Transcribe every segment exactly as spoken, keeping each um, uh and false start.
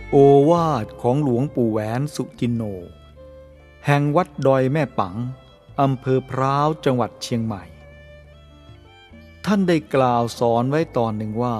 โอวาทของหลวงปู่แหวนสุจินโนแห่งวัดดอยแม่ปังอำเภอพร้าวจังหวัดเชียงใหม่ท่านได้กล่าวสอนไว้ตอนหนึ่งว่า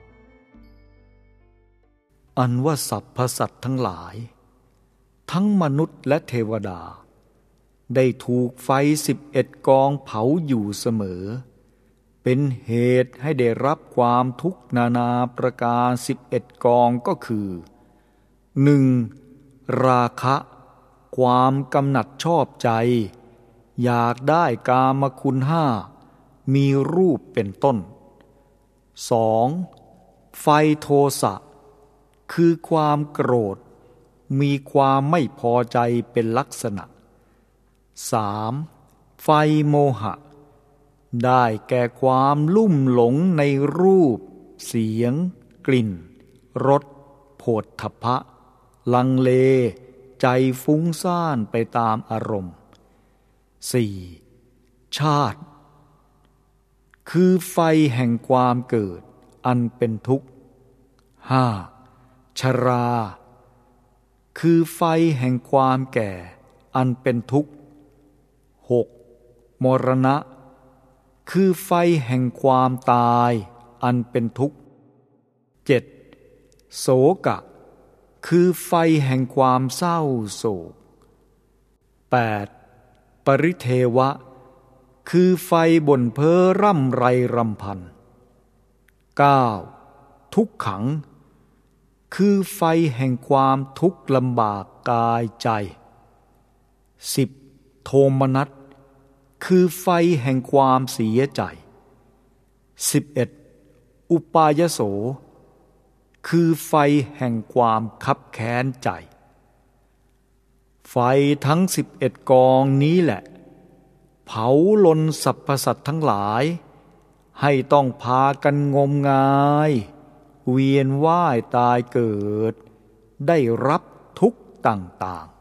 อันว่าสรรพสัตว์ทั้งหลายทั้งมนุษย์และเทวดาได้ถูกไฟสิบเอ็ดกองเผาอยู่เสมอเป็นเหตุให้ได้รับความทุกข์นานาประการสิบเอ็ดกองก็คือหนึ่งราคะความกำหนัดชอบใจอยากได้กามคุณห้ามีรูปเป็นต้นสองไฟโทสะคือความโกรธมีความไม่พอใจเป็นลักษณะสามไฟโมหะได้แก่ความลุ่มหลงในรูปเสียงกลิ่นรสโผฏฐัพพะลังเลใจฟุ้งซ่านไปตามอารมณ์สี่ชาติคือไฟแห่งความเกิดอันเป็นทุกข์ห้าชราคือไฟแห่งความแก่อันเป็นทุกข์หกมรณะคือไฟแห่งความตายอันเป็นทุกข์เจ็ดโศกะคือไฟแห่งความเศร้าโศกแปดปริเทวะคือไฟบ่นเพ้อร่ำไรรำพันเก้าทุกขังคือไฟแห่งความทุกข์ลำบากกายใจสิบโทมนัสคือไฟแห่งความเสียใจสิบเอ็ดอุปายโสคือไฟแห่งความคับแค้นใจไฟทั้งสิบเอ็ดกองนี้แหละเผาลนสรรพสัตว์ทั้งหลายให้ต้องพากันงมงายเวียนว่ายตายเกิดได้รับทุกข์ต่างๆ